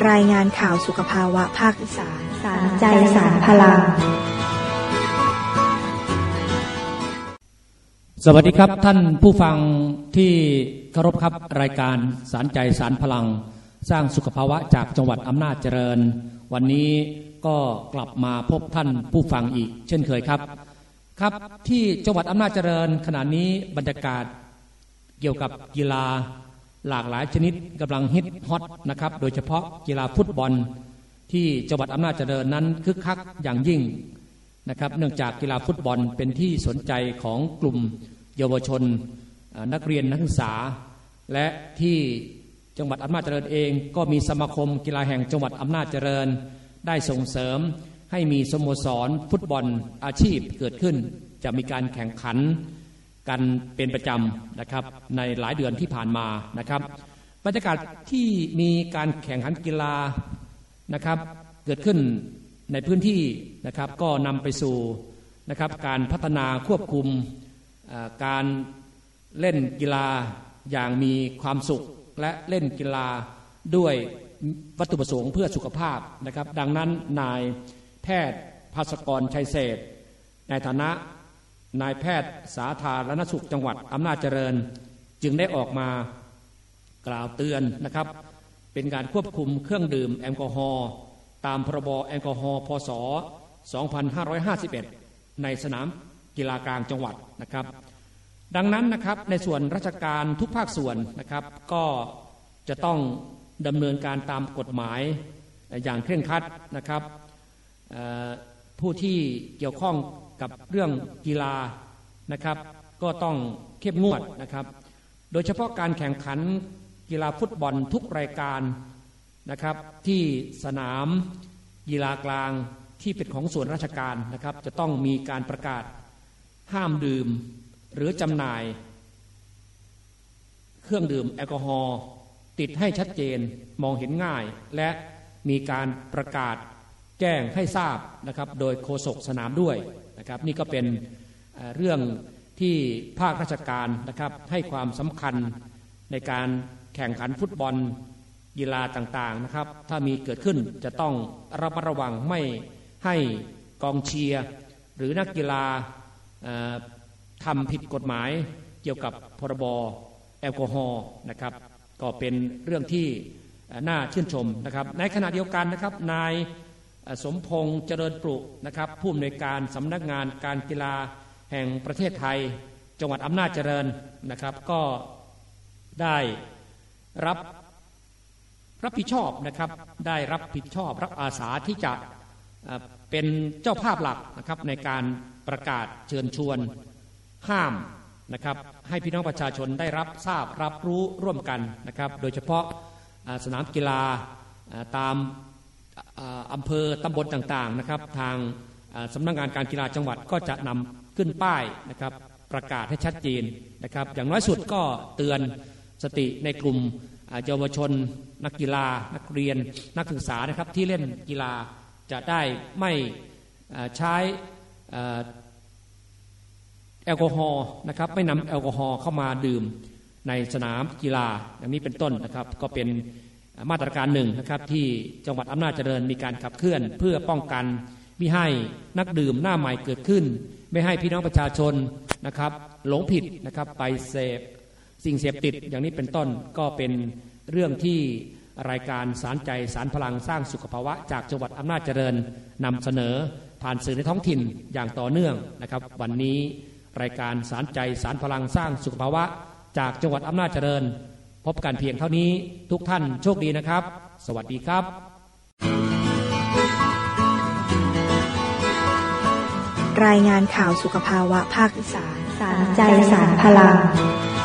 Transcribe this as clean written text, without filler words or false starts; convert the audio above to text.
รายงานข่าวสุขภาวะภาคอีสานสารใจสารพลังสวัสดีครับท่านผู้ฟังที่เคารพครับรายการสารใจสารพลังสร้างสุขภาวะจากจังหวัดอำนาจเจริญวันนี้ก็กลับมาพบท่านผู้ฟังอีกเช่นเคยครับที่จังหวัดอำนาจเจริญขณะนี้บรรยากาศเกี่ยวกับกีฬาหลากหลายชนิดกำลังฮิตฮอตนะครับโดยเฉพาะกีฬาฟุตบอลที่จังหวัดอำนาจเจริญนั้นคึกคักอย่างยิ่งนะครับเนื่องจากกีฬาฟุตบอลเป็นที่สนใจของกลุ่มเยาวชนนักเรียนนักศึกษาและที่จังหวัดอำนาจเจริญเองก็มีสมาคมกีฬาแห่งจังหวัดอำนาจเจริญได้ส่งเสริมให้มีสโมสรฟุตบอลอาชีพเกิดขึ้นจะมีการแข่งขันกันเป็นประจำนะครับในหลายเดือนที่ผ่านมานะครับบรรยากาศที่มีการแข่งขันกีฬานะครับเกิดขึ้นในพื้นที่นะครับก็นำไปสู่นะครับการพัฒนาควบคุมการเล่นกีฬาอย่างมีความสุขและเล่นกีฬาด้วยวัตถุประสงค์เพื่อสุขภาพนะครับดังนั้นนายแพทย์ภาสกรชัยเศรษฐ์ในฐานะนายแพทย์สาธารณสุขจังหวัดอำนาจเจริญจึงได้ออกมากล่าวเตือนนะครับเป็นการควบคุมเครื่องดื่มแอลกอฮอล์ตามพรบแอลกอฮอล์พ.ศ. 2551ในสนามกีฬากลางจังหวัดนะครับดังนั้นนะครับในส่วนราชการทุกภาคส่วนนะครับก็จะต้องดำเนินการตามกฎหมายอย่างเคร่งครัดนะครับผู้ที่เกี่ยวข้องกับเรื่องกีฬานะครับก็ต้องเข้มงวดนะครับโดยเฉพาะการแข่งขันกีฬาฟุตบอลทุกรายการนะครับที่สนามกีฬากลางที่เป็นของส่วนราชการนะครับจะต้องมีการประกาศห้ามดื่มหรือจำหน่ายเครื่องดื่มแอลกอฮอล์ติดให้ชัดเจนมองเห็นง่ายและมีการประกาศแจ้งให้ทราบนะครับโดยโฆษกสนามด้วยนะครับนี่ก็เป็นเรื่องที่ภาคราชการนะครับให้ความสำคัญในการแข่งขันฟุตบอลกีฬาต่างๆนะครับถ้ามีเกิดขึ้นจะต้องระมัดระวังไม่ให้กองเชียร์หรือนักกีฬาทำผิดกฎหมายเกี่ยวกับพรบแอลกอฮอล์นะครับก็เป็นเรื่องที่น่าชื่นชมนะครับในขณะเดียวกันนะครับนายสมพงษ์เจริญปรุนะครับผู้อำนวยการสำนักงานการกีฬาแห่งประเทศไทยจังหวัดอำนาจเจริญนะครับก็ได้รับผิดชอบนะครับได้รับผิดชอบรับอาสาที่จะเป็นเจ้าภาพหลักนะครับในการประกาศเชิญชวนห้ามนะครับให้พี่น้องประชาชนได้รับทราบรับรู้ร่วมกันนะครับโดยเฉพาะสนามกีฬาตามอำเภอตำบลต่างๆนะครับทางสำนักงานการกีฬาจังหวัดก็จะนำขึ้นป้ายนะครับประกาศให้ชัดเจนนะครับอย่างน้อยสุดก็เตือนสติในกลุ่มเยาวชนนักกีฬานักเรียนนักศึกษานะครับที่เล่นกีฬาจะได้ไม่ใช้แอลกอฮอล์นะครับไม่นำแอลกอฮอล์เข้ามาดื่มในสนามกีฬาอย่างนี้เป็นต้นนะครับก็เป็นมาตรการหนึ่งนะครับที่จังหวัดอำนาจเจริญมีการขับเคลื่อนเพื่อป้องกันไม่ให้นักดื่มหน้าใหม่เกิดขึ้นไม่ให้พี่น้องประชาชนนะครับหลงผิดนะครับไปเสพสิ่งเสพติดอย่างนี้เป็นต้นก็เป็นเรื่องที่รายการสารใจสารพลังสร้างสุขภาวะจากจังหวัดอำนาจเจริญนำเสนอผ่านสื่อในท้องถิ่นอย่างต่อเนื่องนะครับวันนี้รายการสารใจสารพลังสร้างสุขภาวะจากจังหวัดอำนาจเจริญพบกันเพียงเท่านี้ทุกท่านโชคดีนะครับสวัสดีครับรายงานข่าวสุขภาวะภาคอีสานสารใจสารพลัง